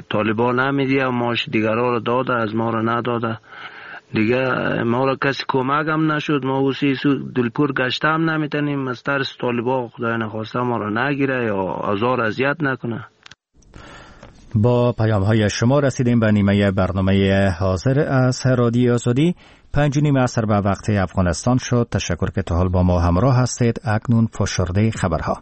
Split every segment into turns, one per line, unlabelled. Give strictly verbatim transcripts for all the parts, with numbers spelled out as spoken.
طالبان نمیدی و ماش دیگرها رو داده، از ما رو نداده دیگه. ما را کسی کمک هم نشد، ما اوسی سو دلپور گشته هم نمیتونیم از ترس طالبان خدای نخواسته ما را نگیره یا آزار اذیت نکنه.
با پیام های شما رسیدیم به نیمه برنامه حاضر از رادیو آزادی. پنج نیم عصر به وقت افغانستان شد. تشکر که تا حال با ما همراه هستید. اکنون فشرده خبرها.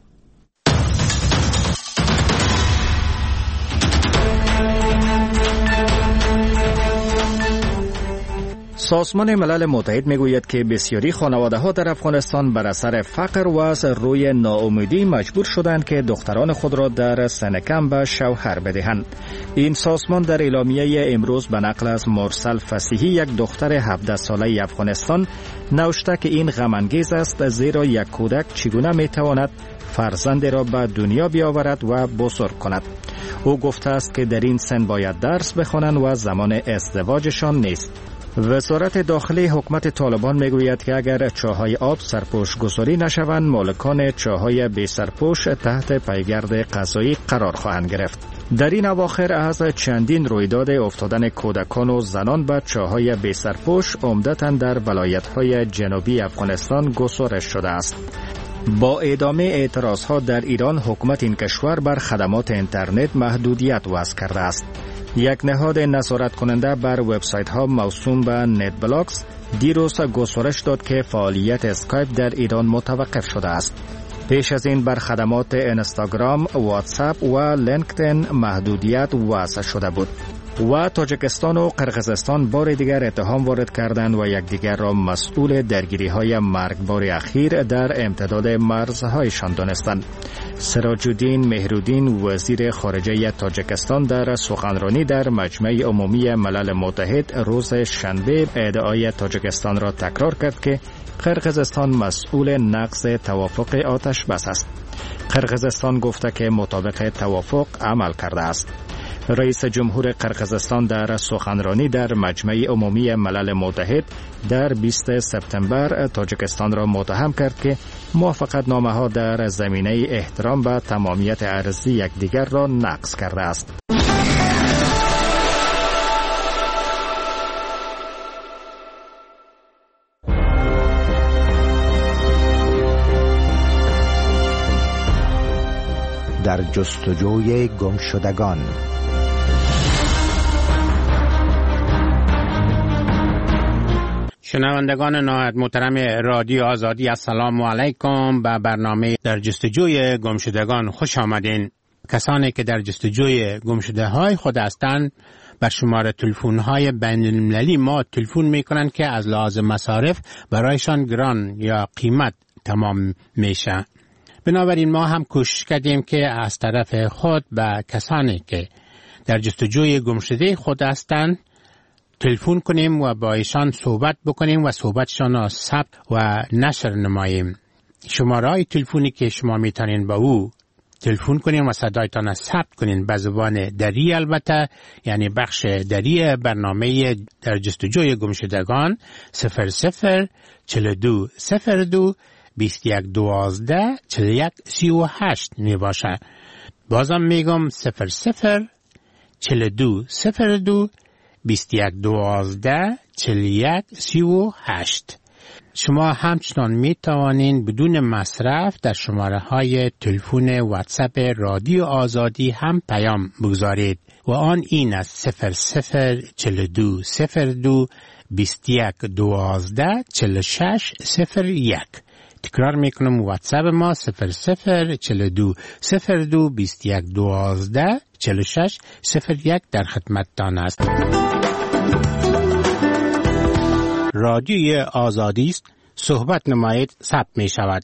سازمان ملل متحد میگوید که بسیاری خانواده‌ها در افغانستان بر اثر فقر و از روی ناامیدی مجبور شدند که دختران خود را در سن کم به شوهر بدهند. این سازمان در اعلامیه امروز به نقل از مرسل فصیحی، یک دختر هفده ساله افغانستان، نوشته که این غم انگیز است، زیرا یک کودک چگونه میتواند فرزند را به دنیا بیاورد و بزرگ کند. او گفته است که در این سن باید درس بخوانند و زمان ازدواجشان نیست. وزارت داخلی حکومت طالبان میگوید که اگر چاهای آب سرپوش گذاری نشوند، مالکان چاهای بی سرپوش تحت پیگرد قضایی قرار خواهند گرفت. در این اواخر از چندین رویداد افتادن کودکان و زنان به چاهای بی سرپوش عمدتاً در ولایت‌های جنوبی افغانستان گسترش شده است. با ادامه اعتراضها در ایران، حکومت این کشور بر خدمات اینترنت محدودیت وضع کرده است. یک نهاد نظارت کننده بر وبسایت ها موسوم به نت بلاکس دیروز گزارش داد که فعالیت اسکایپ در ایران متوقف شده است. پیش از این بر خدمات اینستاگرام، واتساپ و لینکدین محدودیت وضع شده بود. و تاجیکستان و قرقیزستان بار دیگر اتهام وارد کردند و یکدیگر را مسئول درگیری های مرگبار اخیر در امتداد مرزهایشان دانستند. سراج الدین مهرالدین، وزیر خارجه تاجیکستان، در سخنرانی در مجمع عمومی ملل متحد روز شنبه ادعای تاجیکستان را تکرار کرد که قرقیزستان مسئول نقض توافق آتش بس است. قرقیزستان گفته که مطابق توافق عمل کرده است. رئیس جمهور قرقیزستان در سخنرانی در مجمع عمومی ملل متحد در بیست سپتامبر تاجیکستان را متهم کرد که موافقت نامه ها در زمینه احترام به تمامیت ارضی یکدیگر را نقض کرده است.
در جستجوی گمشدگان.
شنوندگان نهایت محترم رادیو آزادی، السلام علیکم. به برنامه در جستجوی گمشدگان خوش آمدین. کسانی که در جستجوی گمشده های خود هستند بر شماره تلفن های بین المللی ما تلفن می کنند که از لحاظ مصارف برایشان گران یا قیمت تمام میشه. بنابراین ما هم کوشش کردیم که از طرف خود به کسانی که در جستجوی گمشده خود هستند تلفن کنیم و با ایشان صحبت بکنیم و صحبتشان را ثبت و نشر نماییم. شماره تلفنی که شما میتونین با او تلفن کنین و صدایتان را ثبت کنین به زبان دری، البته یعنی بخش دری برنامه در جستجوی گمشدگان صفر صفر چهل و دو صفر دو بیست و یک دوازده چهل و یک سی و هشت می باشه. بازم میگم صفر صفر چهل و دو صفر دو بیست و یک دوازده چهل و یک سی و هشت. شما همچنان می توانین بدون مصرف در شماره های تلفن واتساپ رادیو آزادی هم پیام بگذارید و آن این است: صفر صفر چهل و دو صفر دو بیست و یک دوازده چهل و شش صفر یک. تکرار میکنم، واتساپ ما صفر صفر چهل و دو صفر دو بیست و یک دوازده چهل و شش صفر یک در خدمتتان است. رادیوی آزادی است، صحبت نمایید، ثبت می شود.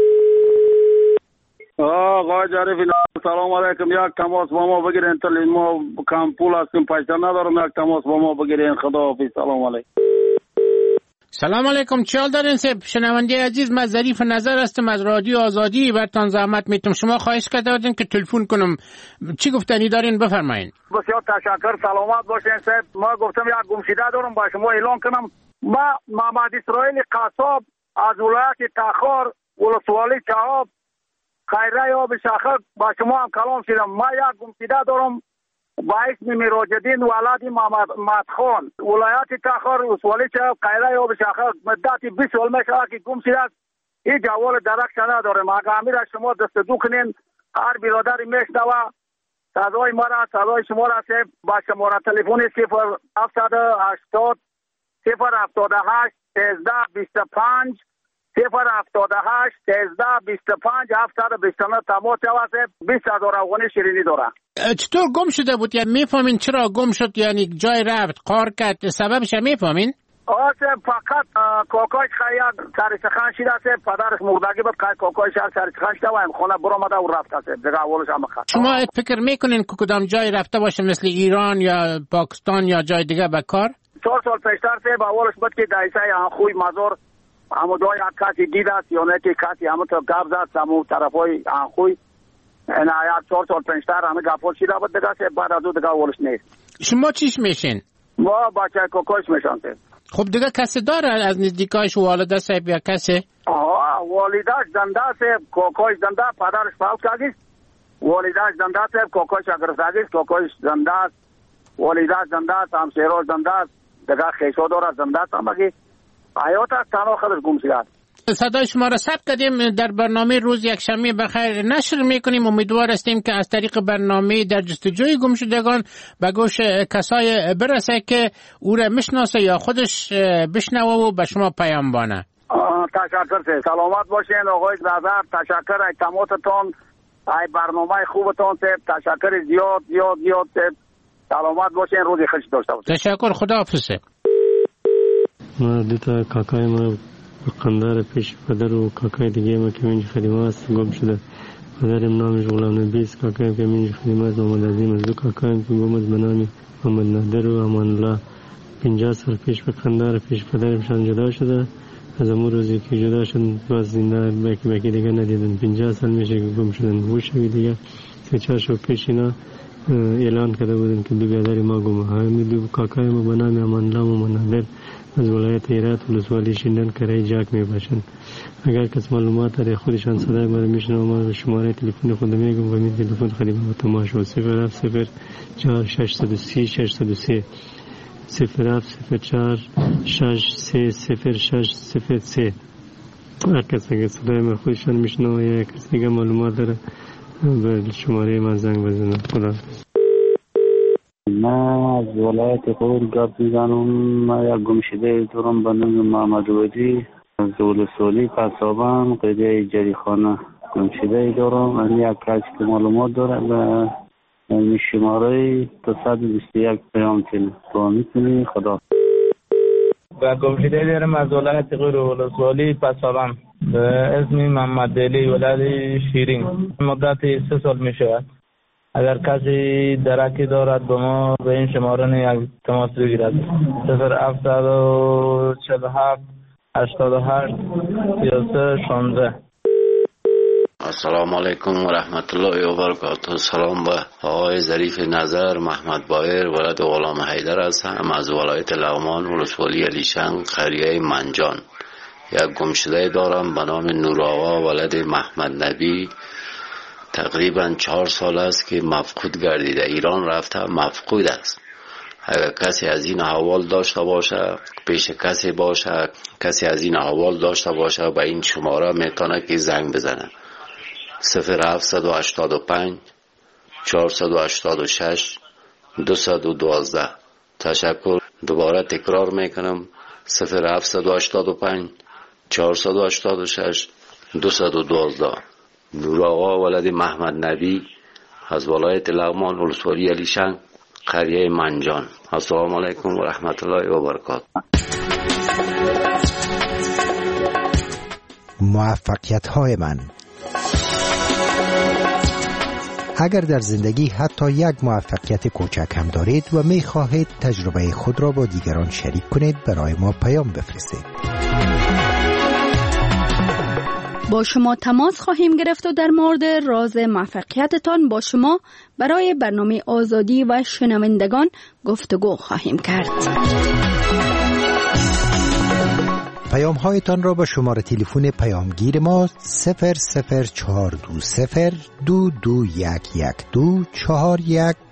آقا جعفری، سلام علیکم. یک تماس با ما بگیرین، تا ما کم پول هستیم، پیسه ندارم. یک تماس با ما بگیرین. خداحافظ. سلام علیکم.
سلام علیکم. چه حال دارین سب شنونده عزیز؟ من ظریف نظر هستم از رادیو آزادی. برتان زحمت میتم. شما خواهش کرده بودین که تلفن کنم. چی گفتنی دارین؟ بفرمایین.
بسیار تشکر. سلامت باشین صاحب. ما گفتم یک گمشده دارم با شما اعلان کنم. ما محمد اسرائیل قصاب از ولایت تخار ولسوالی چهاب خیره آب شاخک با شما هم کلام شدم. ما یک گمشده دارم با اسم میراجدین ولادی محمد مدخان ولایت تخار ولسوالی چه قیره یا بشاخه مدتی بیست سال میشه که گم شده است. این جوال درک نداریم. اگر امیر شما دست دو کنین هر برادری میشنوه صدای ما را صدای شما را با شماره تلفن صفر هفتصد و هشتاد صفر هفتاد و هشت سیزده بیست و پنج صفر هفتاد و هشت سیزده بیست و پنج هفتصد و بیست و نه تماس شود. بیست هزار افغانی شیرینی داره.
چطور گم شده بود؟ یعنی میفهمین چرا گم شد؟ یعنی جای رفت قار کرد سببش میفهمین؟
آسه فقط کوکایش خیاد سر سخن شده است. پدرش مردگی بود که کوکایش سر سخن شده و این خونه برآمده و رفته است. دیگه اولش هم خط.
شما فکر میکنین که کدام جای رفته باشه مثل ایران یا پاکستان یا جای دیگه به کار؟
چهار سال پیشتر سه با اولش بود که دایسه خوی مزار همو دوی کسی دید است یا نه که کسی همو تو گپ زد همو طرفای خوی این آیات چهار سال پیشتر همه گپول شده بود دیگه. بعد از اون دیگه اولش نیست.
شما چیش میشین؟
ما بچه کوکایش میشن.
خب دیگه کسی داره از نزدیکایش والده صاحب یا کسی؟
آه والدهش زنده صاحب کوکایش زنده پدرش فوت کرده. والدهش زنده صاحب کوکایش اگر زنده کوکایش زنده والدهش زنده همسایه‌اش زنده دیگه خیشو داره زنده هم مگه حیات از تنها خودش گم شده.
صدای شما را ثبت کردیم در برنامه روز یکشنبه بخیر نشر میکنیم. امیدوار هستیم که از طریق برنامه در جستجوی گمشدگان به گوش کسای برسه که او را میشناسه یا خودش بشنوه و به شما پیام بانه.
تشکر سه سلامت باشین آقای نظر. تشکر ای تماتتون ای برنامه خوبتون سه تشکر زیاد زیاد زیاد سه سلامت باشین روزی خوش داشته باشین.
تشکر خداحافظ.
ما دوتا کاکای ما قندار پیش پدر و کاکای دیگه ما که منج خدمه است گم شده. پدرم نامش غلام نبی است. کاکایم که منج خدمه است محمد عظیم است. دو کاکایم که گم است به نام محمد نادر و امان الله. پنجاه سال پیش به قندار پیش پدرمشان جدا شده. از امون روزی که جدا شد باز زنده بکی بکی دیگه ندیدن. پنجاه سال میشه که گم شدن. گوشوی دیگه سه چهار شو پیش اینا اعلان کرده بودن که دو برادر ما گم. همین دو کاکای ما به نام امان الله و امان نادر از ولایت هرات ولسوالی شیندن کرای جاک می باشند. اگر کس معلومات داره خودشان صدای ما رو میشنوه ما شماره تلفن خود میگم و می تلفن خدمت تماشا صفر هفت صفر چهار ششصد و سی ششصد و سه صفر هفت صفر چهار شش سه صفر شش صفر سه. هر کس اگر صدای ما خودشان میشنوه یا کس دیگه معلومات داره به شماره من زنگ بزنه. خدا
ما از ولایت غور گپ میزنم. ما یک گمشده دارم به نام محمد ودی از ولسوالی قصابان قریه جریخانه گمشده دارم. این یک کسی که معلومات داره به شماره دو صد و بیست و یک پیام تلفن میکنی. خدا
و گمشده دارم از ولایت غور ولسوالی قصابان به اسم محمد علی ولد شیرین. مدت سه سال میشود. اگر کسی درکی دارد به ما به این شماره یک تماس بگیرد. صفر هفتصد و چهل و هفت هشتاد و هشت سی و سه شانزده.
السلام علیکم و رحمت الله و برکاته. سلام به آقای ظریف نظر محمد بایر ولد غلام حیدر هستم از ولایت لغمان ولسوالی علیشنگ قریه منجان. یک گمشده دارم به نام نور آقا ولد محمد نبی. تقریبا چهار سال است که مفقود گردیده. ایران رفته مفقود است. اگر کسی از این احوال داشته باشه پیش کسی باشه کسی از این احوال داشته باشه به این شماره میتونه که زنگ بزنه. صفر هفتصد و هشتاد و پنج چهارصد و هشتاد و شش دویست و دوازده. تشکر. دوباره تکرار میکنم صفر هفتصد و هشتاد و پنج چهارصد و هشتاد و شش دویست و دوازده. نور آقا ولد محمد نبی از ولایت لغمان ولسوالی علیشنگ قریه منجان. السلام علیکم و رحمت الله و برکاته.
موفقیت های من. اگر در زندگی حتی یک موفقیت کوچک هم دارید و می خواهید تجربه خود را با دیگران شریک کنید برای ما پیام بفرستید.
با شما تماس خواهیم گرفت و در مورد راز موفقیتتان با شما برای برنامه آزادی و شنوندگان گفتگو خواهیم کرد.
پیام هایتان را با شماره تلفن پیامگیر ما صفر صفر چهار دو صفر دو دو یک یک دو چهار یک